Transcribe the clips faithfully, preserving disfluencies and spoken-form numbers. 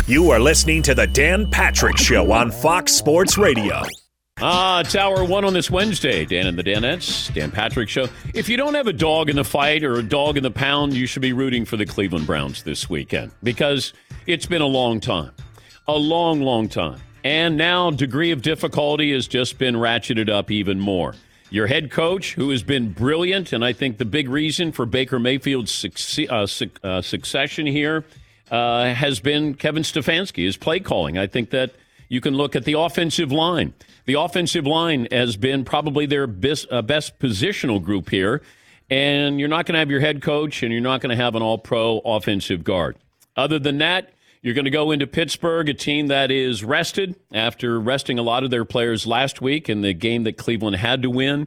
You are listening to the Dan Patrick Show on Fox Sports Radio. Ah, it's hour one on this Wednesday. Dan and the Danettes, Dan Patrick Show. If you don't have a dog in the fight or a dog in the pound, you should be rooting for the Cleveland Browns this weekend because it's been a long time. A long, long time. And now degree of difficulty has just been ratcheted up even more. Your head coach, who has been brilliant, and I think the big reason for Baker Mayfield's succe- uh, su- uh, succession here uh, has been Kevin Stefanski, his play calling. I think that you can look at the offensive line. The offensive line has been probably their best, uh, best positional group here, and you're not going to have your head coach, and you're not going to have an all-pro offensive guard. Other than that, you're going to go into Pittsburgh, a team that is rested after resting a lot of their players last week in the game that Cleveland had to win.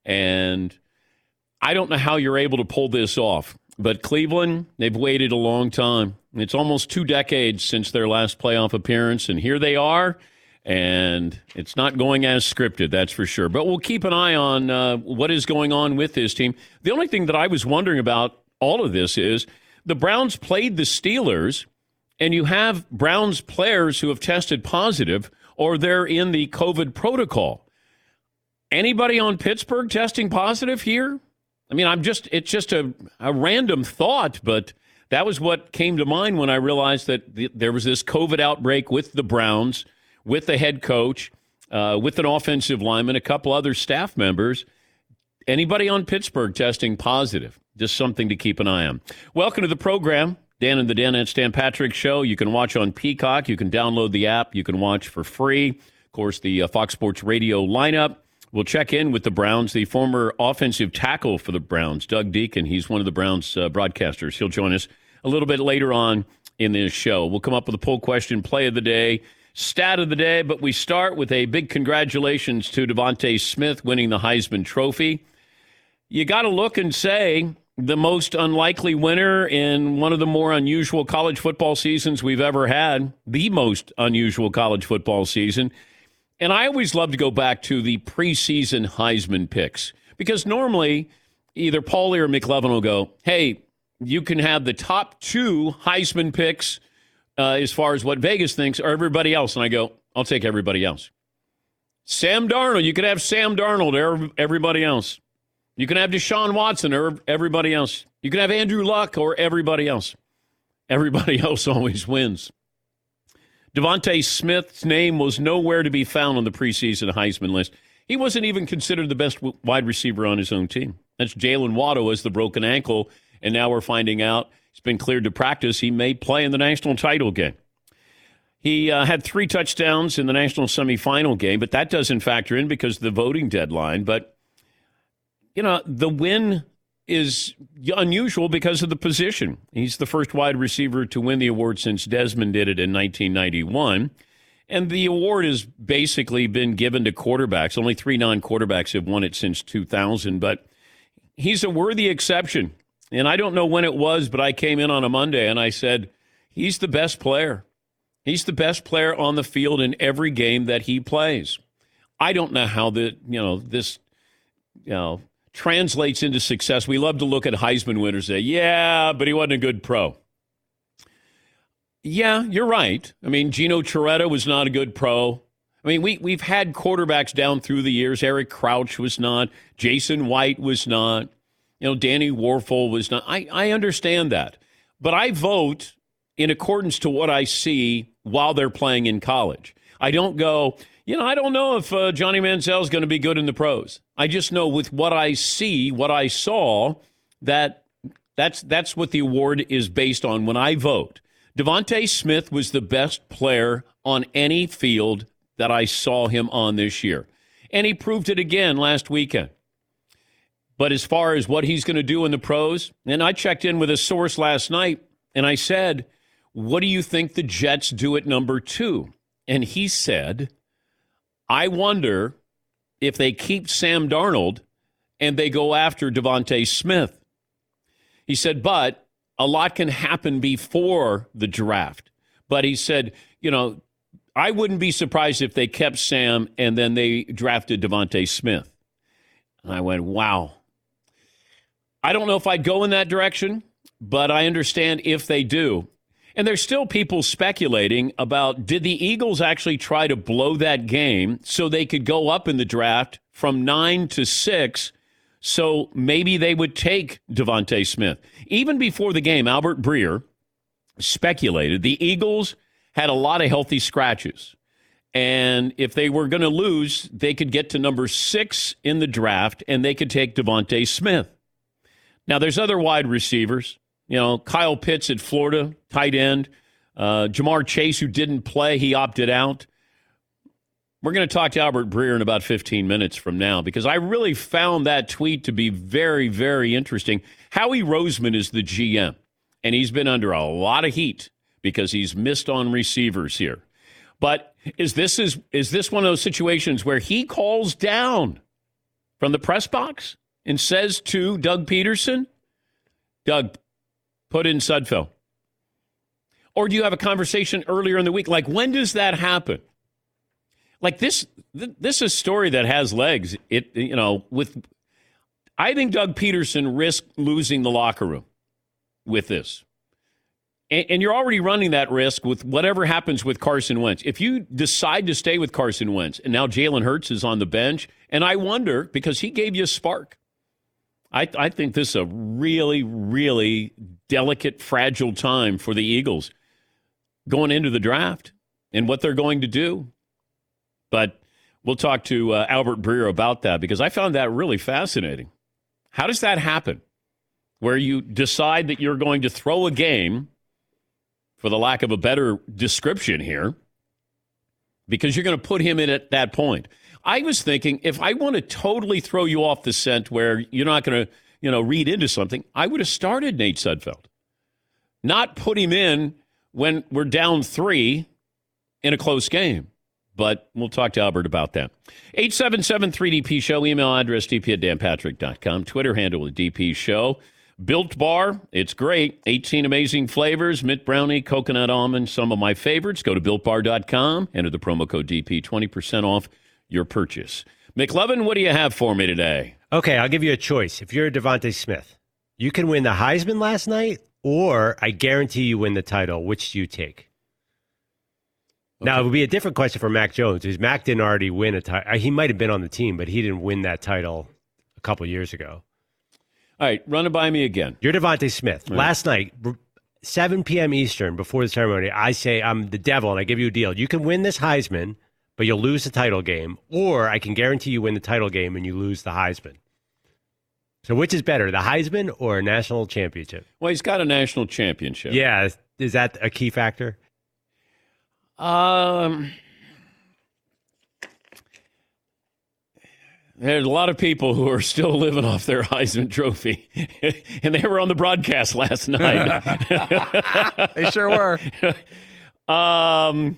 And I don't know how you're able to pull this off. But Cleveland, they've waited a long time. It's almost two decades since their last playoff appearance. And here they are. And it's not going as scripted, that's for sure. But we'll keep an eye on uh, what is going on with this team. The only thing that I was wondering about all of this is the Browns played the Steelers, and you have Browns players who have tested positive or they're in the COVID protocol. Anybody on Pittsburgh testing positive here? I mean, I'm just it's just a, a random thought, but that was what came to mind when I realized that the, there was this COVID outbreak with the Browns, with the head coach, uh, with an offensive lineman, a couple other staff members. Anybody on Pittsburgh testing positive? Just something to keep an eye on. Welcome to the program. Dan and the Danettes, Dan Patrick Show. You can watch on Peacock. You can download the app. You can watch for free. Of course, the uh, Fox Sports Radio lineup. We'll check in with the Browns. The former offensive tackle for the Browns, Doug Deacon. He's one of the Browns uh, broadcasters. He'll join us a little bit later on in this show. We'll come up with a poll question, play of the day, stat of the day. But we start with a big congratulations to Devontae Smith winning the Heisman Trophy. You got to look and say, the most unlikely winner in one of the more unusual college football seasons we've ever had, the most unusual college football season. And I always love to go back to the preseason Heisman picks because normally either Paulie or McLevin will go, hey, you can have the top two Heisman picks uh, as far as what Vegas thinks or everybody else. And I go, I'll take everybody else. Sam Darnold, you could have Sam Darnold or everybody else. You can have Deshaun Watson or everybody else. You can have Andrew Luck or everybody else. Everybody else always wins. Devontae Smith's name was nowhere to be found on the preseason Heisman list. He wasn't even considered the best wide receiver on his own team. That's Jalen Waddle has the broken ankle, and now we're finding out he's been cleared to practice. He may play in the national title game. He uh, had three touchdowns in the national semifinal game, but that doesn't factor in because of the voting deadline. But you know, the win is unusual because of the position. He's the first wide receiver to win the award since Desmond did it in nineteen ninety-one. And the award has basically been given to quarterbacks. Only three non-quarterbacks have won it since two thousand. But he's a worthy exception. And I don't know when it was, but I came in on a Monday and I said, he's the best player. He's the best player on the field in every game that he plays. I don't know how the, you know, this, you know, translates into success. We love to look at Heisman winners and say, yeah, but he wasn't a good pro. Yeah, you're right. I mean, Gino Chiaretta was not a good pro. I mean, we, we've had quarterbacks down through the years. Eric Crouch was not. Jason White was not. You know, Danny Warfel was not. I, I understand that. But I vote in accordance to what I see while they're playing in college. I don't go, you know, I don't know if uh, Johnny Manziel is going to be good in the pros. I just know with what I see, what I saw, that that's that's what the award is based on when I vote. Devontae Smith was the best player on any field that I saw him on this year. And he proved it again last weekend. But as far as what he's going to do in the pros, and I checked in with a source last night, and I said, what do you think the Jets do at number two? And he said, I wonder if they keep Sam Darnold and they go after Devontae Smith. He said, but a lot can happen before the draft. But he said, you know, I wouldn't be surprised if they kept Sam and then they drafted Devontae Smith. And I went, wow. I don't know if I'd go in that direction, but I understand if they do. And there's still people speculating about, did the Eagles actually try to blow that game so they could go up in the draft from nine to six, so maybe they would take Devontae Smith. Even before the game, Albert Breer speculated the Eagles had a lot of healthy scratches. And if they were going to lose, they could get to number six in the draft, and they could take Devontae Smith. Now, there's other wide receivers. You know, Kyle Pitts at Florida, tight end. Uh, Jamar Chase, who didn't play, he opted out. We're going to talk to Albert Breer in about fifteen minutes from now, because I really found that tweet to be very, very interesting. Howie Roseman is the G M, and he's been under a lot of heat because he's missed on receivers here. But is this is is this one of those situations where he calls down from the press box and says to Doug Peterson, Doug, put in Sudfeld? Or do you have a conversation earlier in the week? Like, when does that happen? Like, this th- this is a story that has legs. It you know, with I think Doug Peterson risked losing the locker room with this. And, and you're already running that risk with whatever happens with Carson Wentz. If you decide to stay with Carson Wentz, and now Jalen Hurts is on the bench, and I wonder, because he gave you a spark, I, I think this is a really, really delicate, fragile time for the Eagles going into the draft and what they're going to do. But we'll talk to uh, Albert Breer about that, because I found that really fascinating. How does that happen, where you decide that you're going to throw a game, for the lack of a better description here, because you're going to put him in at that point? I was thinking, if I want to totally throw you off the scent where you're not going to, you know, read into something, I would have started Nate Sudfeld. Not put him in when we're down three in a close game. But we'll talk to Albert about that. eight seven seven three D P show, email address d p at dan patrick dot com, Twitter handle at D P show. Built Bar, it's great. eighteen amazing flavors, mint brownie, coconut almond, some of my favorites. Go to built bar dot com, enter the promo code D P, twenty percent off your purchase. McLovin, what do you have for me today? Okay, I'll give you a choice. If you're a Devontae Smith, you can win the Heisman last night, or I guarantee you win the title. Which do you take? Okay. Now, it would be a different question for Mac Jones, because Mac didn't already win a title. He might have been on the team, but he didn't win that title a couple years ago. All right, run it by me again. You're Devontae Smith. Right. Last night, seven p.m. Eastern, before the ceremony, I say I'm the devil, and I give you a deal. You can win this Heisman, but you'll lose the title game, or I can guarantee you win the title game and you lose the Heisman. So which is better, the Heisman or a national championship? Well, he's got a national championship. Yeah, is that a key factor? Um, there's a lot of people who are still living off their Heisman Trophy, and they were on the broadcast last night. They sure were. Um,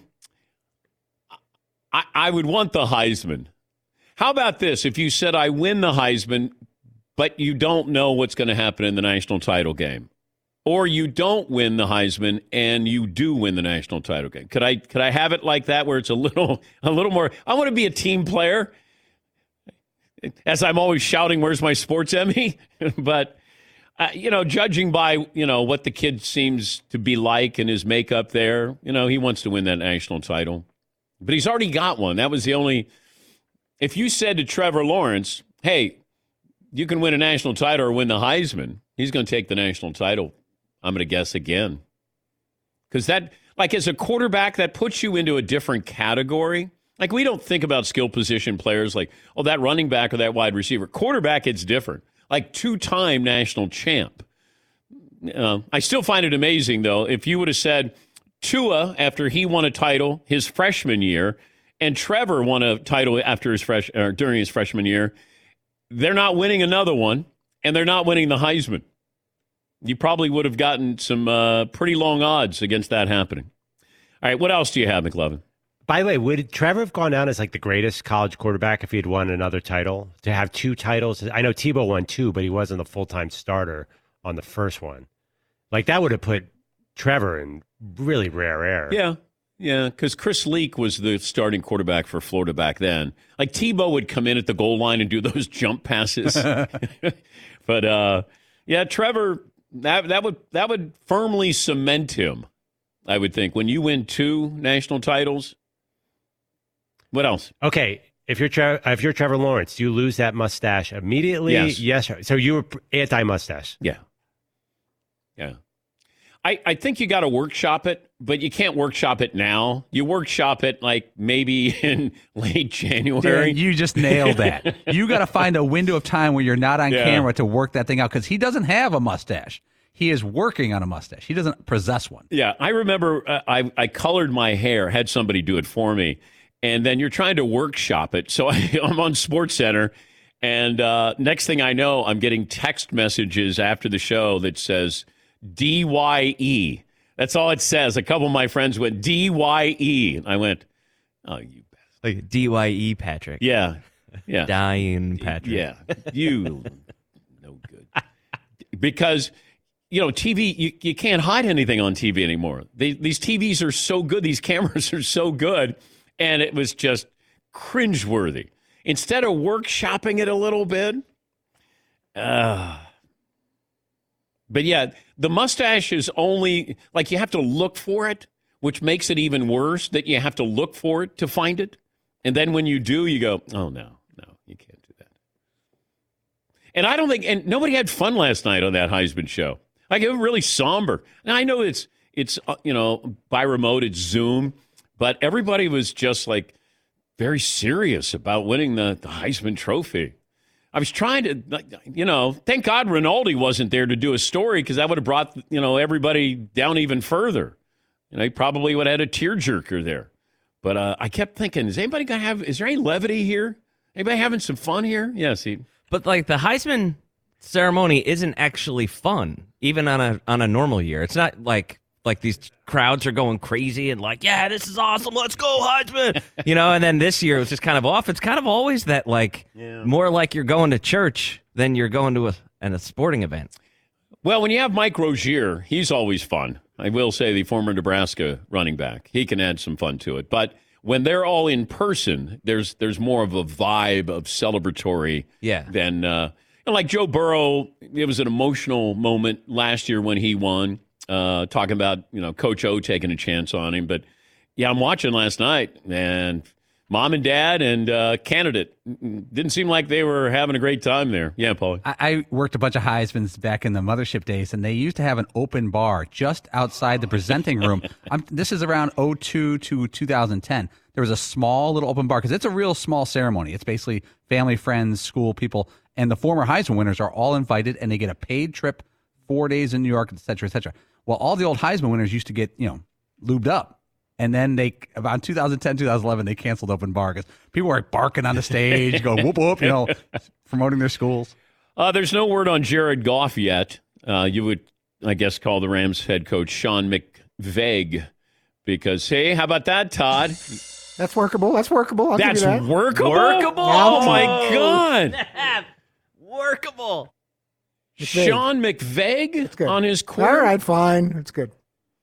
I, I would want the Heisman. How about this? If you said I win the Heisman, but you don't know what's going to happen in the national title game, or you don't win the Heisman and you do win the national title game. Could I could I have it like that, where it's a little a little more? I want to be a team player, as I'm always shouting, "Where's my sports Emmy?" But uh, you know, judging by you know what the kid seems to be like and his makeup, there, you know, he wants to win that national title, but he's already got one. That was the only. If you said to Trevor Lawrence, "Hey, you can win a national title or win the Heisman," he's going to take the national title. I'm going to guess again. Because that, like as a quarterback, that puts you into a different category. Like we don't think about skill position players like, oh, that running back or that wide receiver. Quarterback, it's different. Like two-time national champ. Uh, I still find it amazing, though, if you would have said Tua, after he won a title his freshman year, and Trevor won a title after his fresh or during his freshman year, they're not winning another one, and they're not winning the Heisman. You probably would have gotten some uh, pretty long odds against that happening. All right, what else do you have, McLovin? By the way, would Trevor have gone down as like the greatest college quarterback if he had won another title? To have two titles? I know Tebow won two, but he wasn't the full-time starter on the first one. Like that would have put Trevor in really rare air. Yeah, yeah, because Chris Leak was the starting quarterback for Florida back then. Like Tebow would come in at the goal line and do those jump passes. But, uh, yeah, Trevor... That that would that would firmly cement him I would think. When you win two national titles, what else? Okay, if you're Tre- if you're Trevor Lawrence, do you lose that mustache immediately? Yes. Yes. So you were anti-mustache. Yeah. Yeah. I, I think you got to workshop it, but you can't workshop it now. You workshop it like maybe in late January. Dan, you just nailed that. You got to find a window of time where you're not on Yeah. camera to work that thing out, because he doesn't have a mustache. He is working on a mustache. He doesn't possess one. Yeah, I remember uh, I, I colored my hair, had somebody do it for me, and then you're trying to workshop it. So I, I'm on SportsCenter, and uh, next thing I know, I'm getting text messages after the show that says D Y E. That's all it says. A couple of my friends went D Y E. I went, oh, you bastard. Like D Y E Patrick. Yeah, yeah. Dying Patrick. Yeah, you no good. Because, you know, T V, you, you can't hide anything on T V anymore. They, these T Vs are so good. These cameras are so good. And it was just cringeworthy. Instead of workshopping it a little bit, uh, but yeah, the mustache is only, like, you have to look for it, which makes it even worse that you have to look for it to find it. And then when you do, you go, oh, no, no, you can't do that. And I don't think, and nobody had fun last night on that Heisman show. Like, it was really somber. And I know it's, it's uh, you know, by remote, it's Zoom, but everybody was just, like, very serious about winning the, the Heisman Trophy. I was trying to, you know, thank God Rinaldi wasn't there to do a story, because that would have brought, you know, everybody down even further. You know, he probably would have had a tearjerker there. But uh, I kept thinking, is anybody going to have, is there any levity here? Anybody having some fun here? Yes. He, But like the Heisman ceremony isn't actually fun, even on a on a normal year. It's not like like these crowds are going crazy and like, yeah, this is awesome, let's go Heisman, you know. And then this year it was just kind of off. It's kind of always that, like, Yeah. more like you're going to church than you're going to a, an, a sporting event. Well, when you have Mike Rozier, he's always fun. I will say, the former Nebraska running back, he can add some fun to it. But when they're all in person, there's there's more of a vibe of celebratory Yeah. than uh, and like Joe Burrow. It was an emotional moment last year when he won, uh, talking about, you know, Coach O taking a chance on him. But yeah, I'm watching last night, and mom and dad and uh, candidate didn't seem like they were having a great time there. Yeah, Paulie. I, I worked a bunch of Heismans back in the mothership days, and they used to have an open bar just outside the presenting room. I'm, this is around oh two to two thousand ten. There was a small little open bar, because it's a real small ceremony. It's basically family, friends, school people, and the former Heisman winners are all invited, and they get a paid trip, four days in New York, et cetera, et cetera. Well, all the old Heisman winners used to get, you know, lubed up. And then they, about two thousand ten, two thousand eleven, they canceled open bar because people were barking on the stage, going whoop, whoop, you know, promoting their schools. Uh, there's no word on Jared Goff yet. Uh, you would, I guess, call the Rams head coach Sean McVay, because, hey, how about that, Todd? That's workable. That's workable. I'll That's give you that. workable? Workable? Oh, my God. Workable. McVay. Sean McVay It's good. on his court? All right, fine. It's good.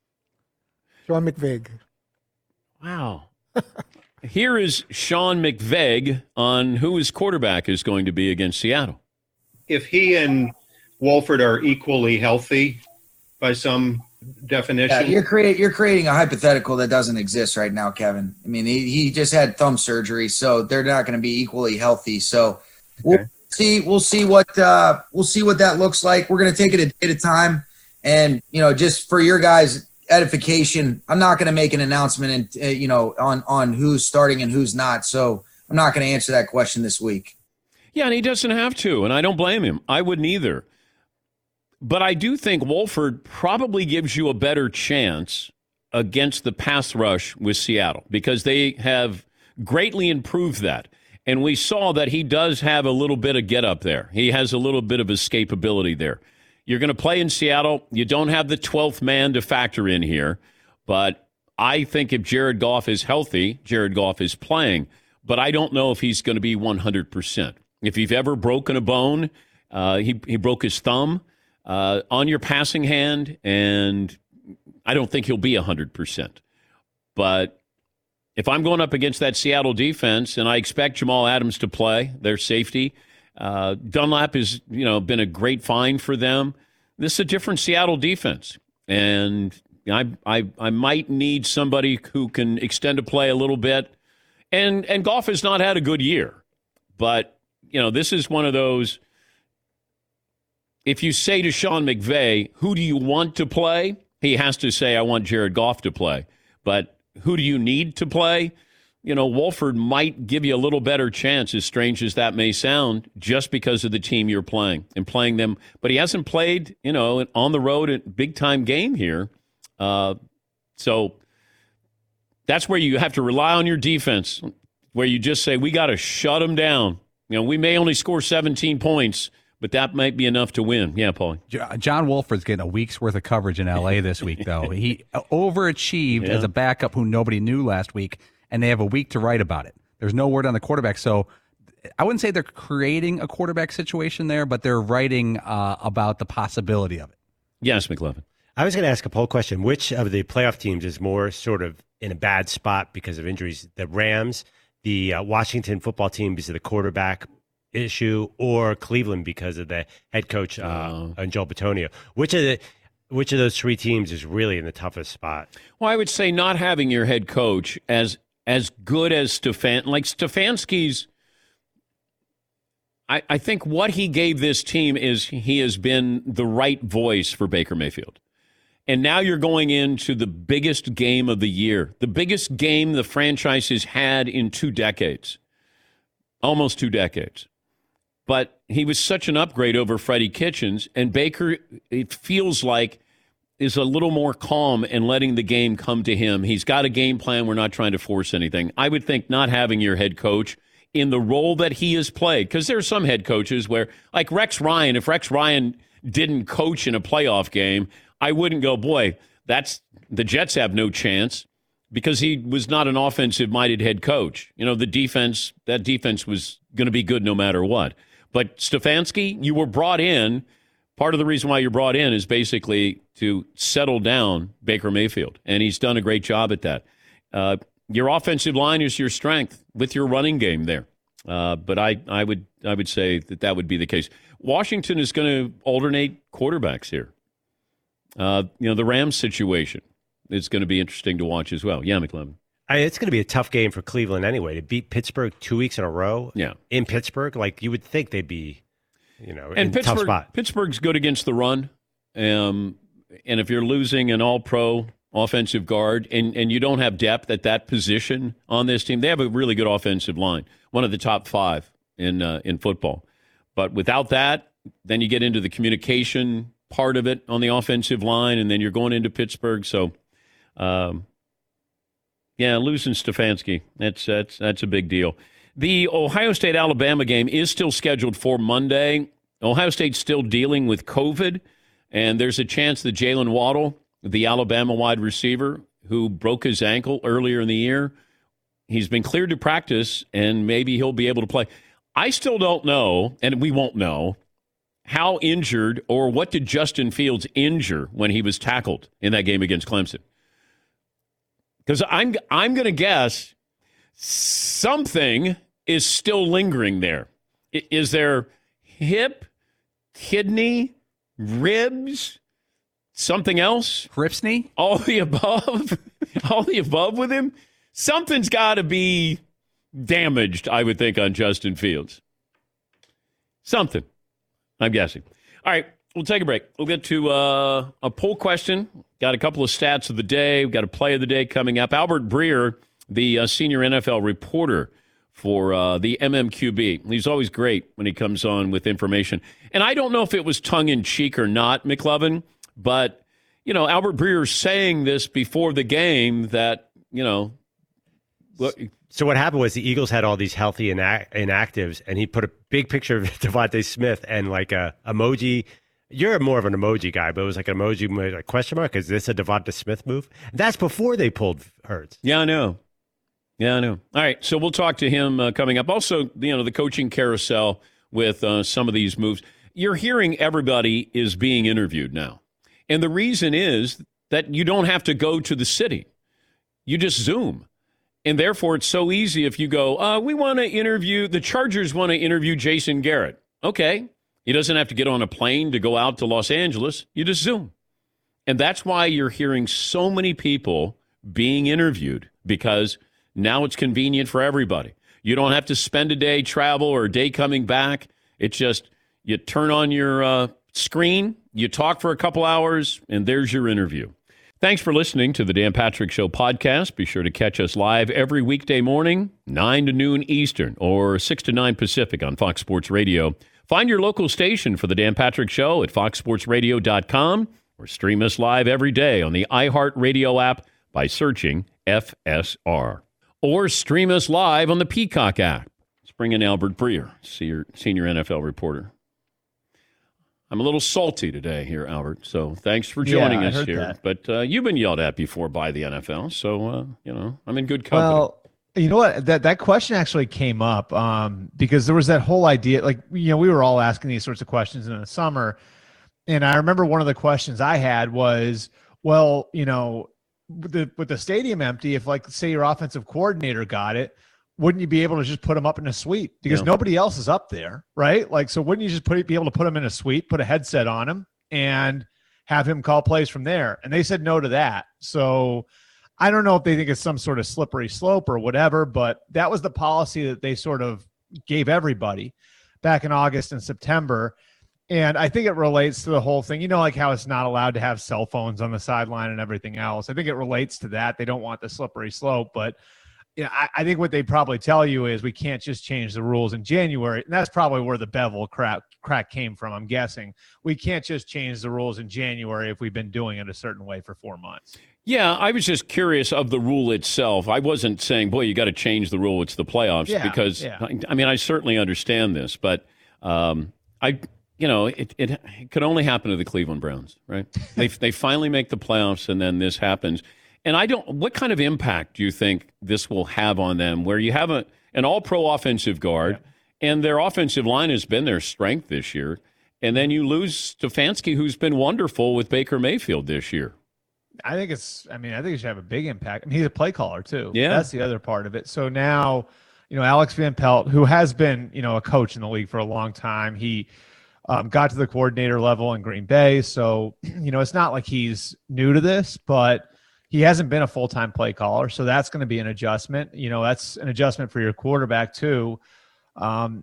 Sean McVig. Wow. Here is Sean McVay on who his quarterback is going to be against Seattle. If he and Wolford are equally healthy by some definition. Yeah, you're creating you're creating a hypothetical that doesn't exist right now, Kevin. I mean, he, he just had thumb surgery, so they're not going to be equally healthy. So we'll Okay. see we'll see what uh, we'll see what that looks like. We're going to take it a day at a time, and you know, just for your guys' edification, I'm not going to make an announcement, and uh, you know, on on who's starting and who's not. So I'm not going to answer that question this week. Yeah, and he doesn't have to, and I don't blame him. I wouldn't either. But I do think Wolford probably gives you a better chance against the pass rush with Seattle, because they have greatly improved that. And we saw that he does have a little bit of get up there. He has a little bit of escapability there. You're going to play in Seattle. You don't have the twelfth man to factor in here. But I think if Jared Goff is healthy, Jared Goff is playing. But I don't know if he's going to be one hundred percent. If you've ever broken a bone, uh, he, he broke his thumb uh, on your passing hand, and I don't think he'll be one hundred percent. But if I'm going up against that Seattle defense, and I expect Jamal Adams to play, their safety, uh, Dunlap has, you know, been a great find for them. This is a different Seattle defense, and I, I, I might need somebody who can extend a play a little bit. And, and Goff has not had a good year. But, you know, this is one of those, if you say to Sean McVay, who do you want to play? He has to say, I want Jared Goff to play. But who do you need to play? You know, Wolford might give you a little better chance, as strange as that may sound, just because of the team you're playing and playing them. But he hasn't played, you know, on the road a big-time game here. Uh, so that's where you have to rely on your defense, where you just say, we got to shut them down. You know, we may only score seventeen points, but that might be enough to win. Yeah, Paulie. John Wolford's getting a week's worth of coverage in L A this week, though. He overachieved yeah. as a backup who nobody knew last week, and they have a week to write about it. There's no word on the quarterback, so I wouldn't say they're creating a quarterback situation there, but they're writing uh, about the possibility of it. Yes, McLevin. I was going to ask a poll question. Which of the playoff teams is more sort of in a bad spot because of injuries? The Rams, the uh, Washington football team because of the quarterback issue, or Cleveland because of the head coach, uh, uh, Joel Bitonio? Which of the which of those three teams is really in the toughest spot? Well, I would say not having your head coach as as good as Stefan, like Stefanski's. I, I think what he gave this team is he has been the right voice for Baker Mayfield. And now you're going into the biggest game of the year, the biggest game the franchise has had in two decades, almost two decades. But he was such an upgrade over Freddie Kitchens, and Baker, it feels like, is a little more calm and letting the game come to him. He's got a game plan. We're not trying to force anything. I would think not having your head coach in the role that he has played, because there are some head coaches where, like Rex Ryan, if Rex Ryan didn't coach in a playoff game, I wouldn't go, boy, that's the Jets have no chance, because he was not an offensive-minded head coach. You know, the defense, that defense was going to be good no matter what. But Stefanski, you were brought in. Part of the reason why you're brought in is basically to settle down Baker Mayfield, and he's done a great job at that. Uh, your offensive line is your strength with your running game there. Uh, but I, I would I would say that that would be the case. Washington is going to alternate quarterbacks here. Uh, you know, the Rams situation is going to be interesting to watch as well. Yeah, McLevin. I, it's going to be a tough game for Cleveland anyway. To beat Pittsburgh two weeks in a row yeah. in Pittsburgh, like you would think they'd be, you know, and in Pittsburgh, a tough spot. Pittsburgh's good against the run. Um, and if you're losing an all-pro offensive guard and, and you don't have depth at that position on this team, they have a really good offensive line, one of the top five in uh, in football. But without that, then you get into the communication part of it on the offensive line, and then you're going into Pittsburgh. So, um, yeah, losing Stefanski, that's, that's, that's a big deal. The Ohio State-Alabama game is still scheduled for Monday. Ohio State's still dealing with COVID, and there's a chance that Jalen Waddle, the Alabama wide receiver who broke his ankle earlier in the year, he's been cleared to practice, and maybe he'll be able to play. I still don't know, and we won't know, how injured or what did Justin Fields injure when he was tackled in that game against Clemson. Because I'm, I'm going to guess something is still lingering there. I, is there hip, kidney, ribs, something else? Ripsney? All the above? All the above with him? Something's got to be damaged, I would think, on Justin Fields. Something, I'm guessing. All right, we'll take a break. We'll get to uh, a poll question. Got a couple of stats of the day. We've got a play of the day coming up. Albert Breer, the uh, senior N F L reporter for uh, the M M Q B. He's always great when he comes on with information. And I don't know if it was tongue-in-cheek or not, McLevin, but, you know, Albert Breer saying this before the game that, you know. Well, so what happened was the Eagles had all these healthy inact- inactives, and he put a big picture of Devontae Smith and like a emoji. You're more of an emoji guy, but it was like an emoji with a question mark. Is this a Devonta Smith move? That's before they pulled Hurts. Yeah, I know. Yeah, I know. All right, so we'll talk to him uh, coming up. Also, you know, the coaching carousel with uh, some of these moves. You're hearing everybody is being interviewed now. And the reason is that you don't have to go to the city. You just Zoom. And therefore, it's so easy if you go, uh, we want to interview, the Chargers want to interview Jason Garrett. Okay. He doesn't have to get on a plane to go out to Los Angeles. You just Zoom. And that's why you're hearing so many people being interviewed, because now it's convenient for everybody. You don't have to spend a day travel or a day coming back. It's just you turn on your uh, screen, you talk for a couple hours, and there's your interview. Thanks for listening to the Dan Patrick Show podcast. Be sure to catch us live every weekday morning, nine to noon Eastern or six to nine Pacific on Fox Sports Radio. Find your local station for the Dan Patrick Show at fox sports radio dot com or stream us live every day on the iHeartRadio app by searching F S R. Or stream us live on the Peacock app. Let's bring in Albert Breer, senior, senior N F L reporter. I'm a little salty today here, Albert, so thanks for joining yeah, us here. That. But uh, you've been yelled at before by the N F L, so, uh, you know, I'm in good company. Well, you know what? That that question actually came up um, because there was that whole idea, like, you know, we were all asking these sorts of questions in the summer. And I remember one of the questions I had was, well, you know, with the, with the stadium empty, if, like, say your offensive coordinator got it, wouldn't you be able to just put him up in a suite? Because yeah. nobody else is up there, right? Like, so wouldn't you just put be able to put him in a suite, put a headset on him, and have him call plays from there? And they said no to that. So I don't know if they think it's some sort of slippery slope or whatever, but that was the policy that they sort of gave everybody back in August and September. And I think it relates to the whole thing, you know, like how it's not allowed to have cell phones on the sideline and everything else. I think it relates to that. They don't want the slippery slope, but you know, I, I think what they probably tell you is we can't just change the rules in January. And that's probably where the bevel crack, crack came from, I'm guessing. We can't just change the rules in January if we've been doing it a certain way for four months. Yeah, I was just curious of the rule itself. I wasn't saying, boy, you got to change the rule. It's the playoffs. Yeah, because, yeah. I, I mean, I certainly understand this, but um, I – you know, it, it it could only happen to the Cleveland Browns, right? they they finally make the playoffs, and then this happens. And I don't. What kind of impact do you think this will have on them? Where you have a an All-Pro offensive guard, yeah. and their offensive line has been their strength this year, and then you lose Stefanski, who's been wonderful with Baker Mayfield this year. I think it's. I mean, I think it should have a big impact. I mean, he's a play caller too. Yeah, that's the other part of it. So now, you know, Alex Van Pelt, who has been, you know, a coach in the league for a long time, he. Um, got to the coordinator level in Green Bay. So, you know, it's not like he's new to this, but he hasn't been a full-time play caller. So that's going to be an adjustment. You know, that's an adjustment for your quarterback too. Um,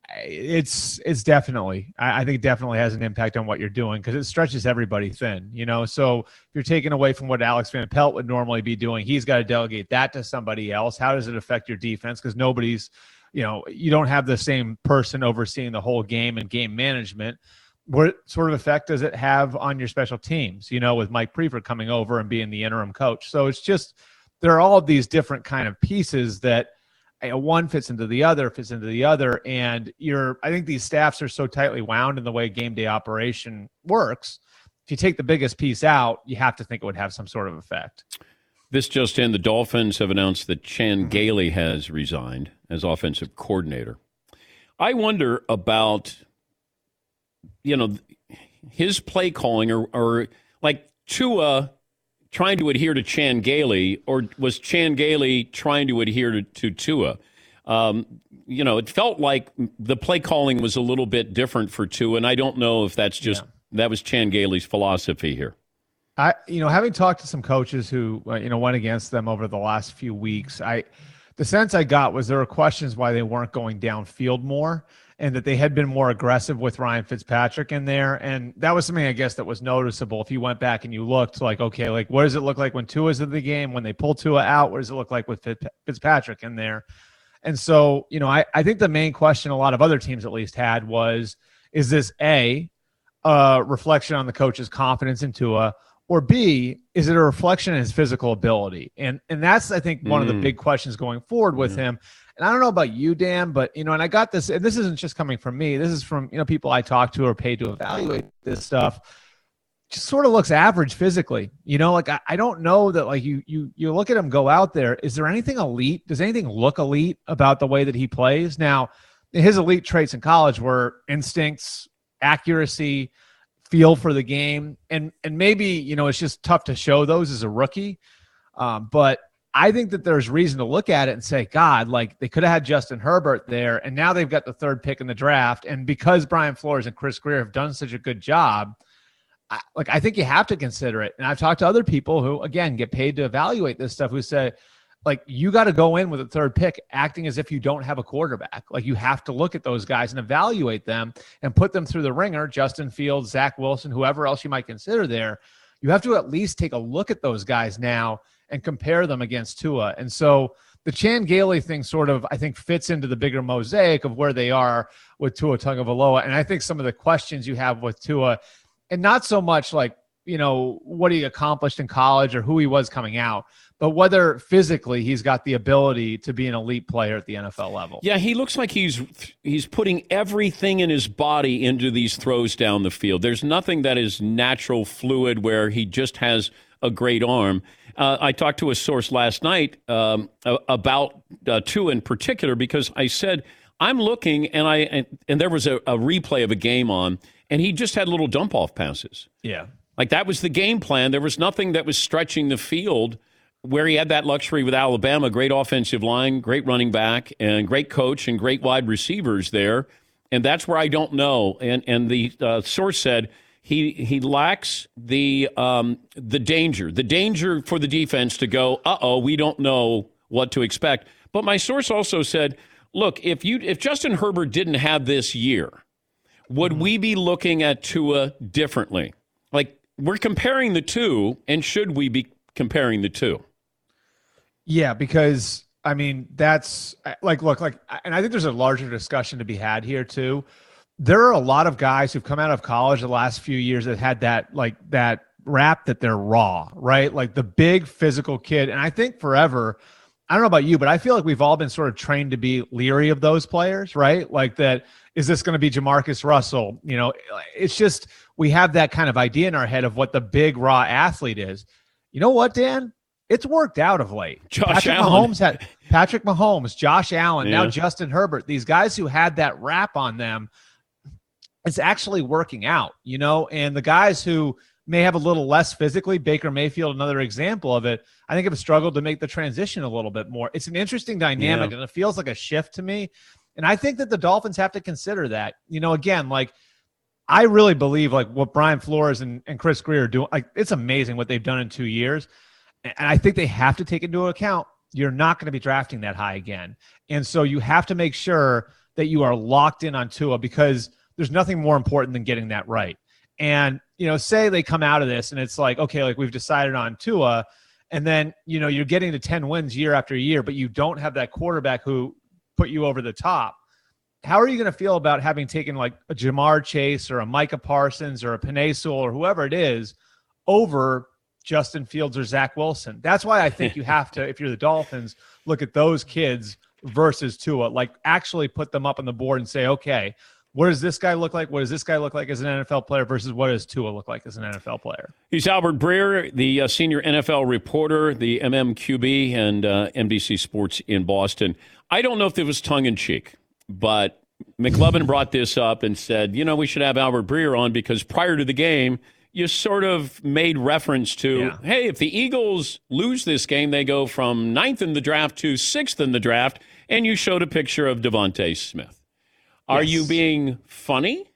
it's, it's definitely, I, I think it definitely has an impact on what you're doing because it stretches everybody thin, you know? So if you're taking away from what Alex Van Pelt would normally be doing, he's got to delegate that to somebody else. How does it affect your defense? Because nobody's, you know, you don't have the same person overseeing the whole game and game management. What sort of effect does it have on your special teams, you know, with Mike Prefer coming over and being the interim coach? So it's just, there are all of these different kind of pieces that you know, one fits into the other, fits into the other. And you're, I think these staffs are so tightly wound in the way game day operation works. If you take the biggest piece out, you have to think it would have some sort of effect. This just in, the Dolphins have announced that Chan Gailey has resigned as offensive coordinator. I wonder about, you know, his play calling or, or like Tua trying to adhere to Chan Gailey, or was Chan Gailey trying to adhere to, to Tua? Um, you know, it felt like the play calling was a little bit different for Tua, and I don't know if that's just, yeah. that was Chan Gailey's philosophy here. I, you know, having talked to some coaches who, uh, you know, went against them over the last few weeks, I, the sense I got was there were questions why they weren't going downfield more and that they had been more aggressive with Ryan Fitzpatrick in there. And that was something, I guess, that was noticeable. If you went back and you looked like, okay, like what does it look like when Tua's in the game, when they pull Tua out, what does it look like with Fitzpatrick in there? And so, you know, I, I think the main question a lot of other teams at least had was, is this A, a reflection on the coach's confidence in Tua, or B, is it a reflection in his physical ability? And and that's, I think, one mm. of the big questions going forward with yeah. him. And I don't know about you, Dan, but, you know, and I got this, and this isn't just coming from me. This is from, you know, people I talk to or paid to evaluate this stuff. Just sort of looks average physically. You know, like I, I don't know that, like, you you you look at him go out there. Is there anything elite? Does anything look elite about the way that he plays? Now, his elite traits in college were instincts, accuracy, feel for the game, and and maybe, you know, it's just tough to show those as a rookie, um, but I think that there's reason to look at it and say, God, like they could have had Justin Herbert there, and now they've got the third pick in the draft, and because Brian Flores and Chris Greer have done such a good job, I, like, I think you have to consider it. And I've talked to other people who, again, get paid to evaluate this stuff, who say, like, you got to go in with a third pick acting as if you don't have a quarterback. Like, you have to look at those guys and evaluate them and put them through the ringer. Justin Fields, Zach Wilson, whoever else you might consider there. You have to at least take a look at those guys now and compare them against Tua. And so the Chan Gailey thing sort of, I think, fits into the bigger mosaic of where they are with Tua Tagovailoa. And I think some of the questions you have with Tua, and not so much like, you know, what he accomplished in college or who he was coming out, but whether physically he's got the ability to be an elite player at the N F L level. Yeah, he looks like he's he's putting everything in his body into these throws down the field. There's nothing that is natural, fluid, where he just has a great arm. Uh, I talked to a source last night um, about uh, Tua in particular, because I said, I'm looking, and I and, and there was a, a replay of a game on, and he just had little dump-off passes. Yeah. Like, that was the game plan. There was nothing that was stretching the field, where he had that luxury with Alabama. Great offensive line, great running back, and great coach, and great wide receivers there. And that's where I don't know. And and the uh, source said he he lacks the um, the danger, the danger for the defense to go, uh-oh, we don't know what to expect. But my source also said, look, if you if Justin Herbert didn't have this year, would we be looking at Tua differently? Like, we're comparing the two, and should we be comparing the two? Yeah, because, I mean, that's like, look, like, and I think there's a larger discussion to be had here too. There are a lot of guys who've come out of college the last few years that had that, like, that rap that they're raw, right? Like the big physical kid. And I think forever, I don't know about you, but I feel like we've all been sort of trained to be leery of those players, right? Like, that, is this going to be Jamarcus Russell? You know, it's just, we have that kind of idea in our head of what the big raw athlete is. You know what, Dan? It's worked out of late. Josh Patrick Allen. Mahomes had Patrick Mahomes, Josh Allen, Yeah. now Justin Herbert. These guys who had that rap on them, it's actually working out, you know? And the guys who may have a little less physically, Baker Mayfield, another example of it, I think have struggled to make the transition a little bit more. It's an interesting dynamic, Yeah. and it feels like a shift to me. And I think that the Dolphins have to consider that. You know, again, like, I really believe, like, what Brian Flores and, and Chris Greer are doing, like, it's amazing what they've done in two years. And I think they have to take into account you're not going to be drafting that high again. And so you have to make sure that you are locked in on Tua, because there's nothing more important than getting that right. And, you know, say they come out of this and it's like, okay, like, we've decided on Tua, and then, you know, you're getting to ten wins year after year, but you don't have that quarterback who put you over the top. How are you going to feel about having taken, like, a Jamar Chase or a Micah Parsons or a Penei Sewell or whoever it is over Justin Fields or Zach Wilson? That's why I think you have to, if you're the Dolphins, look at those kids versus Tua, like, actually put them up on the board and say, okay, what does this guy look like? What does this guy look like as an N F L player versus what does Tua look like as an N F L player? He's Albert Breer, the uh, senior N F L reporter, the M M Q B, and uh, N B C Sports in Boston. I don't know if it was tongue-in-cheek, but McLovin brought this up and said, you know, we should have Albert Breer on, because prior to the game, you sort of made reference to, Yeah. hey, if the Eagles lose this game, they go from ninth in the draft to sixth in the draft, and you showed a picture of Devontae Smith. Are Yes. you being funny?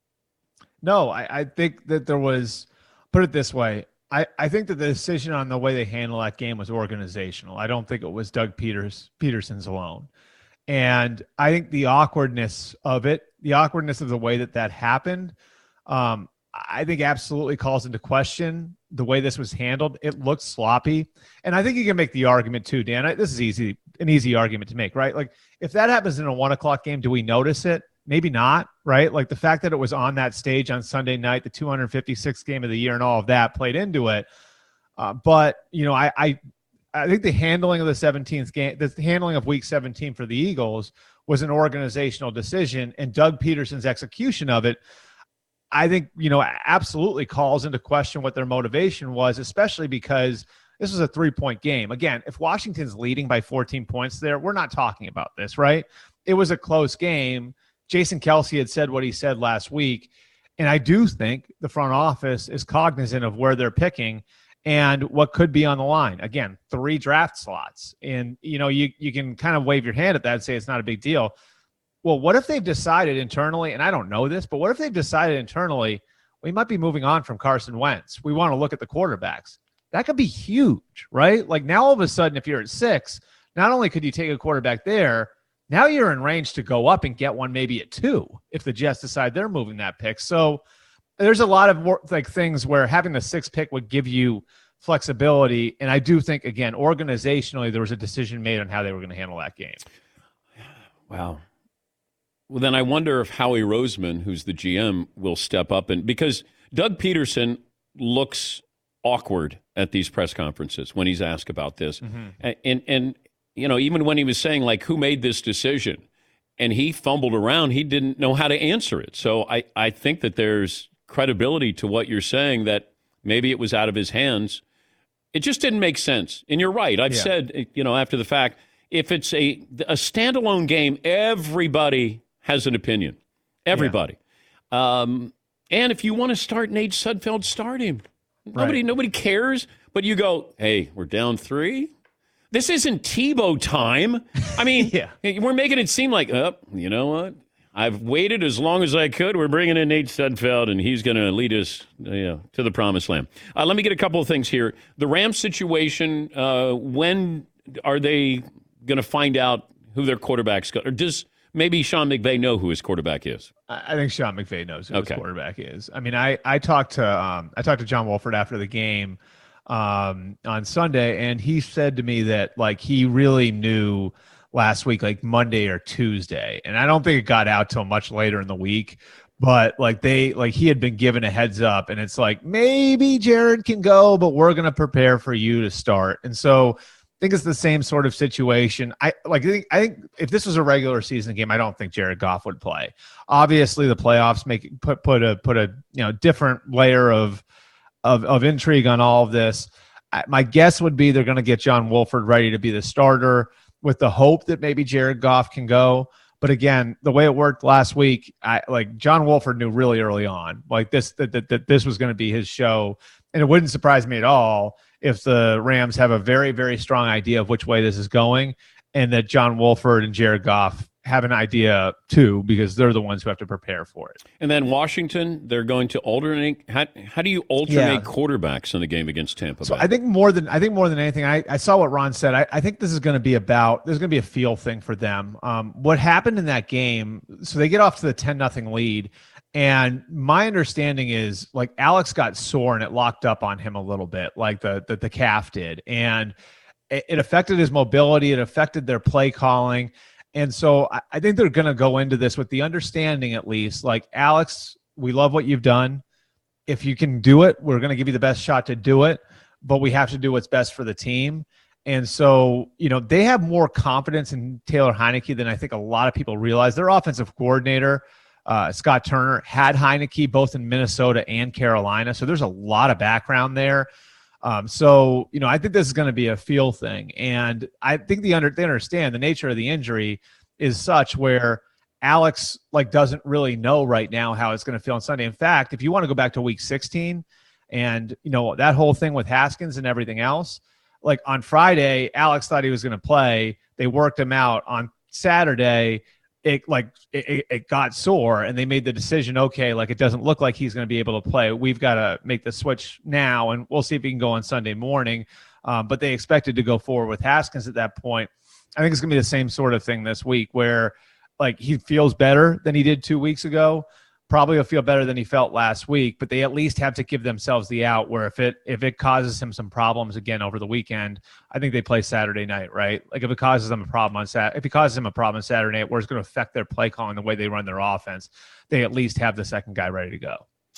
No, I, I think that there was, put it this way, I, I think that the decision on the way they handle that game was organizational. I don't think it was Doug Peters Peterson's alone. And I think the awkwardness of it, the awkwardness of the way that that happened, um, I think absolutely calls into question the way this was handled. It looked sloppy. And I think you can make the argument too, Dan. I, this is easy, an easy argument to make, right? Like, if that happens in a one o'clock game, do we notice it? Maybe not, right? Like, the fact that it was on that stage on Sunday night, the two hundred fifty-sixth game of the year and all of that played into it. Uh, but, you know, I, I, I think the handling of the seventeenth game, the handling of week seventeen for the Eagles was an organizational decision, and Doug Peterson's execution of it, I think, you know, absolutely calls into question what their motivation was, especially because this was a three-point game. Again, if Washington's leading by fourteen points there, we're not talking about this, right? It was a close game. Jason Kelce had said what he said last week, and I do think the front office is cognizant of where they're picking and what could be on the line. Again, three draft slots. And, you know, you, you can kind of wave your hand at that and say it's not a big deal. Well, what if they've decided internally, and I don't know this, but what if they've decided internally, we might be moving on from Carson Wentz. We want to look at the quarterbacks. That could be huge, right? Like now all of a sudden, if you're at six, not only could you take a quarterback there, now you're in range to go up and get one maybe at two if the Jets decide they're moving that pick. So there's a lot of more, like things where having the sixth pick would give you flexibility. And I do think, again, organizationally, there was a decision made on how they were going to handle that game. Wow. Well, then I wonder if Howie Roseman, who's the G M, will step up. And because Doug Peterson looks awkward at these press conferences when he's asked about this. Mm-hmm. And, and, and, you know, even when he was saying, like, who made this decision? And he fumbled around. He didn't know how to answer it. So I, I think that there's credibility to what you're saying, that maybe it was out of his hands. It just didn't make sense. And you're right. I've yeah. said, you know, after the fact, if it's a, a standalone game, everybody has an opinion. Everybody. Yeah. Um, and if you want to start Nate Sudfeld, start him. Nobody, right. nobody cares. But you go, hey, we're down three. This isn't Tebow time. I mean, yeah. we're making it seem like, oh, you know what? I've waited as long as I could. We're bringing in Nate Sudfeld, and he's going to lead us you know, to the promised land. Uh, let me get a couple of things here. The Rams situation, uh, when are they going to find out who their quarterback's got? Or does maybe Sean McVay know who his quarterback is? I think Sean McVay knows who okay. his quarterback is. I mean, I, I talked to um, I talked to John Wolford after the game um, on Sunday, and he said to me that, like, he really knew last week, like Monday or Tuesday. And I don't think it got out till much later in the week, but like they, like he had been given a heads up, and it's like, maybe Jared can go, but we're going to prepare for you to start. And so I think it's the same sort of situation. I like, I think, I think if this was a regular season game, I don't think Jared Goff would play. Obviously the playoffs make put, put a, put a, you know, different layer of, of, of intrigue on all of this. I, my guess would be they're going to get John Wolford ready to be the starter, with the hope that maybe Jared Goff can go. But again, the way it worked last week, I like John Wolford knew really early on, like this, that, that, that this was going to be his show. And it wouldn't surprise me at all if the Rams have a very, very strong idea of which way this is going, and that John Wolford and Jared Goff have an idea too, because they're the ones who have to prepare for it. And then Washington, they're going to alternate. How, how do you alternate yeah. quarterbacks in the game against Tampa Bay? So I think more than I think more than anything, I, I saw what Ron said. I, I think this is going to be about there's going to be a feel thing for them. Um, what happened in that game? So they get off to the ten nothing lead, and my understanding is like Alex got sore and it locked up on him a little bit, like the the, the calf did, and it, it affected his mobility. It affected their play calling. And so I think they're going to go into this with the understanding, at least, like, Alex, we love what you've done. If you can do it, we're going to give you the best shot to do it, but we have to do what's best for the team. And so, you know, they have more confidence in Taylor Heineke than I think a lot of people realize. Their offensive coordinator, uh, Scott Turner, had Heineke both in Minnesota and Carolina. So there's a lot of background there. Um, so, you know, I think this is going to be a feel thing. And I think the under, they understand the nature of the injury is such where Alex like doesn't really know right now how it's going to feel on Sunday. In fact, if you want to go back to week sixteen and, you know, that whole thing with Haskins and everything else, like on Friday, Alex thought he was going to play. They worked him out. On Saturday, it like it, it got sore, and they made the decision, okay, like it doesn't look like he's going to be able to play. We've got to make the switch now, and we'll see if he can go on Sunday morning. Um, but they expected to go forward with Haskins at that point. I think it's going to be the same sort of thing this week where like he feels better than he did two weeks ago. Probably will feel better than he felt last week, but they at least have to give themselves the out where if it if it causes him some problems again over the weekend, I think they play Saturday night, right? Like if it causes them a problem on Sat, if it causes him a problem on Saturday night where it's going to affect their play calling, the way they run their offense, they at least have the second guy ready to go.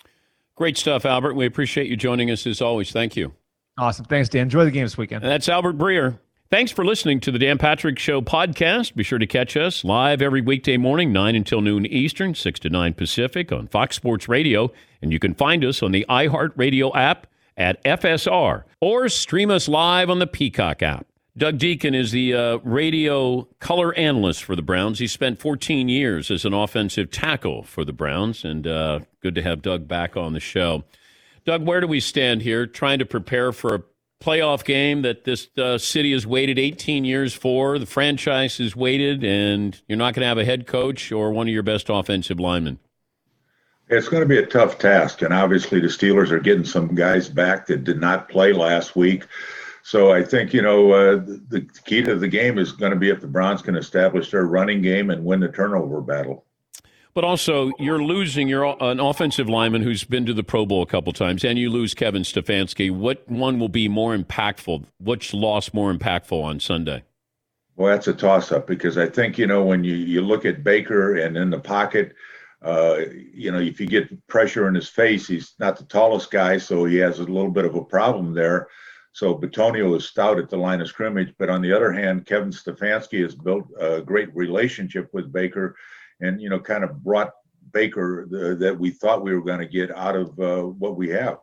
Great stuff, Albert. We appreciate you joining us as always. Thank you. Awesome. Thanks, Dan. Enjoy the game this weekend. And that's Albert Breer. Thanks for listening to the Dan Patrick Show podcast. Be sure to catch us live every weekday morning, nine until noon Eastern, six to nine Pacific on Fox Sports Radio. And you can find us on the iHeartRadio app at F S R or stream us live on the Peacock app. Doug Deacon is the uh, radio color analyst for the Browns. He spent fourteen years as an offensive tackle for the Browns, and uh, good to have Doug back on the show. Doug, where do we stand here trying to prepare for a playoff game that this uh, city has waited eighteen years for? The franchise has waited, and you're not going to have a head coach or one of your best offensive linemen. It's going to be a tough task, and obviously the Steelers are getting some guys back that did not play last week. So I think, you know, uh, the key to the game is going to be if the Browns can establish their running game and win the turnover battle. But also, you're losing your an offensive lineman who's been to the Pro Bowl a couple times, and you lose Kevin Stefanski. What one will be more impactful? Which loss more impactful on Sunday? Well, that's a toss-up because I think, you know, when you, you look at Baker and in the pocket, uh, you know, if you get pressure in his face, he's not the tallest guy, so he has a little bit of a problem there. So Bitonio is stout at the line of scrimmage. But on the other hand, Kevin Stefanski has built a great relationship with Baker and, you know, kind of brought Baker the, that we thought we were going to get out of uh, what we have.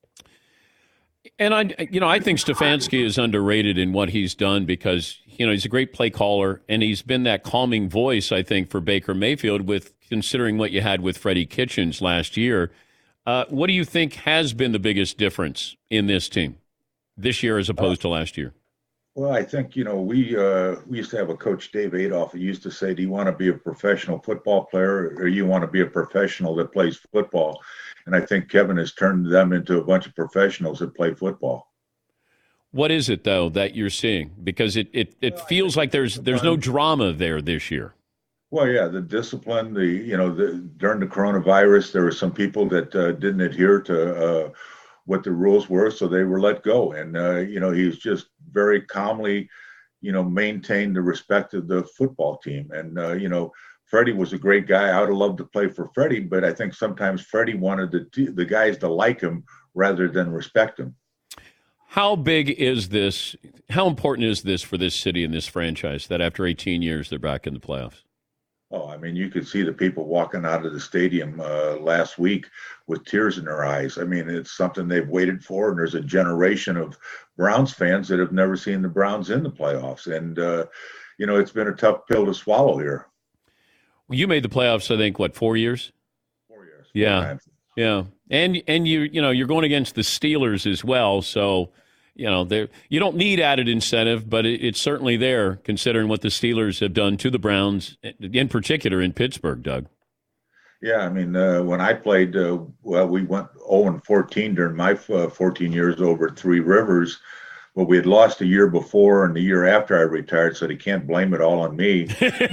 And I, you know, I think Stefanski is underrated in what he's done because, you know, he's a great play caller and he's been that calming voice, I think, for Baker Mayfield with considering what you had with Freddie Kitchens last year. Uh, what do you think has been the biggest difference in this team this year as opposed uh, to last year? Well, I think, you know, we uh, we used to have a coach, Dave Adolph, who used to say, do you want to be a professional football player or you want to be a professional that plays football? And I think Kevin has turned them into a bunch of professionals that play football. What is it, though, that you're seeing? Because it, it, it feels like there's there's no drama there this year. Well, yeah, the discipline, the, you know, the, during the coronavirus, there were some people that uh, didn't adhere to uh, what the rules were, so they were let go. And, uh, you know, he's just very calmly, you know, maintained the respect of the football team. And, uh, you know, Freddie was a great guy. I would have loved to play for Freddie, but I think sometimes Freddie wanted the, the guys to like him rather than respect him. How big is this? How important is this for this city and this franchise that after eighteen years, they're back in the playoffs? Oh, I mean, you could see the people walking out of the stadium uh, last week with tears in their eyes. I mean, it's something they've waited for, and there's a generation of Browns fans that have never seen the Browns in the playoffs. And, uh, you know, it's been a tough pill to swallow here. Well, you made the playoffs, I think, what, four years? Four years. Four yeah. times. Yeah. And, and you, you know, you're going against the Steelers as well, so – you know, there you don't need added incentive, but it, it's certainly there considering what the Steelers have done to the Browns, in particular in Pittsburgh, Doug. Yeah, I mean, uh, when I played, uh, well, we went oh and fourteen during my uh, fourteen years over at Three Rivers. Well, we had lost a year before and the year after I retired, so they can't blame it all on me.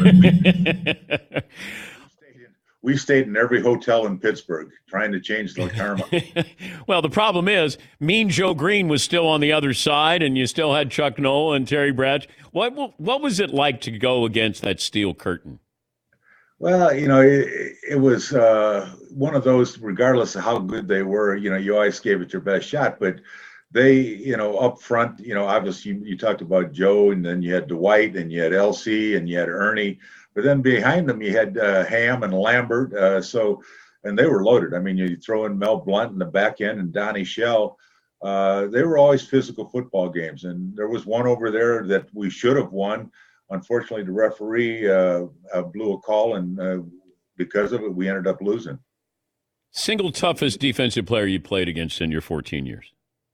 We stayed in every hotel in Pittsburgh trying to change the karma. Well, the problem is Mean Joe Green was still on the other side, and you still had Chuck Noll and Terry Bradshaw. What what was it like to go against that steel curtain? Well, you know, it, it was uh, one of those, regardless of how good they were, you know, you always gave it your best shot. But they, you know, up front, you know, obviously you, you talked about Joe, and then you had Dwight, and you had L C, and you had Ernie. But then behind them, you had uh, Ham and Lambert. Uh, so, and they were loaded. I mean, you throw in Mel Blount in the back end and Donnie Shell. Uh, they were always physical football games. And there was one over there that we should have won. Unfortunately, the referee uh, uh, blew a call, and uh, because of it, we ended up losing. Single toughest defensive player you played against in your fourteen years?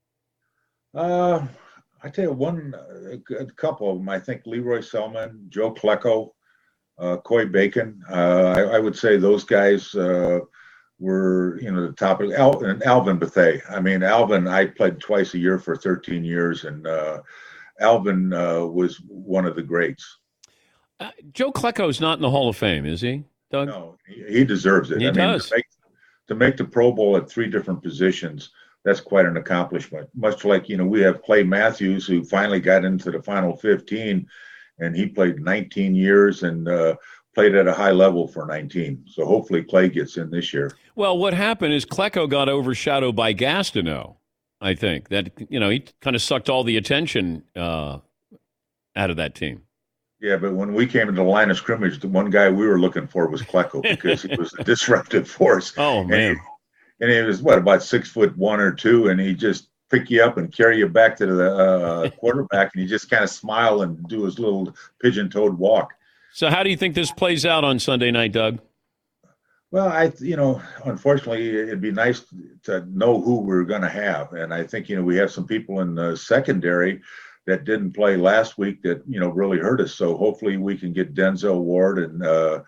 Uh, I tell you, one, a couple of them. I think Leroy Selman, Joe Klecko. Uh, Coy Bacon, uh, I, I would say those guys uh, were, you know, the top of Al, and Alvin Bethea. I mean, Alvin, I played twice a year for thirteen years, and uh, Alvin uh, was one of the greats. Uh, Joe Klecko's not in the Hall of Fame, is he, Doug? No, he, he deserves it. He I does. Mean, to, make, to make the Pro Bowl at three different positions, that's quite an accomplishment. Much like, you know, we have Clay Matthews, who finally got into the final fifteen, and he played nineteen years and uh, played at a high level for nineteen. So hopefully Clay gets in this year. Well, what happened is Klecko got overshadowed by Gastineau, I think. That, you know, he kind of sucked all the attention uh, out of that team. Yeah, but when we came into the line of scrimmage, the one guy we were looking for was Klecko because he was a disruptive force. Oh, man. And he, and he was, what, about six foot one or two, and he just pick you up and carry you back to the uh, quarterback, and he just kind of smile and do his little pigeon-toed walk. So how do you think this plays out on Sunday night, Doug? Well, I, you know, unfortunately, it'd be nice to know who we're going to have. And I think, you know, we have some people in the secondary that didn't play last week that, you know, really hurt us. So hopefully we can get Denzel Ward and uh,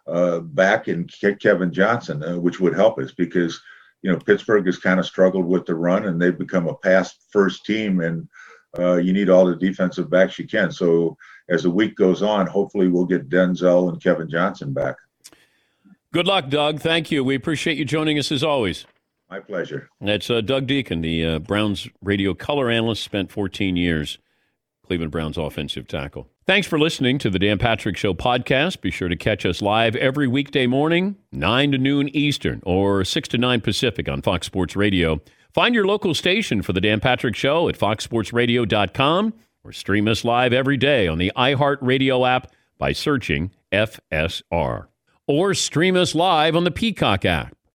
uh, back and Ke- Kevin Johnson, uh, which would help us because, you know, Pittsburgh has kind of struggled with the run and they've become a pass first team, and uh, you need all the defensive backs you can. So as the week goes on, hopefully we'll get Denzel and Kevin Johnson back. Good luck, Doug. Thank you. We appreciate you joining us as always. My pleasure. That's uh, Doug Deacon, the uh, Browns radio color analyst, spent fourteen years, Cleveland Browns offensive tackle. Thanks for listening to the Dan Patrick Show podcast. Be sure to catch us live every weekday morning, nine to noon Eastern or six to nine Pacific on Fox Sports Radio. Find your local station for the Dan Patrick Show at fox sports radio dot com or stream us live every day on the iHeartRadio app by searching F S R. Or stream us live on the Peacock app.